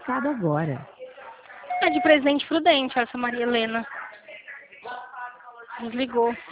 recado agora. É de presente prudente essa Maria Helena. Desligou.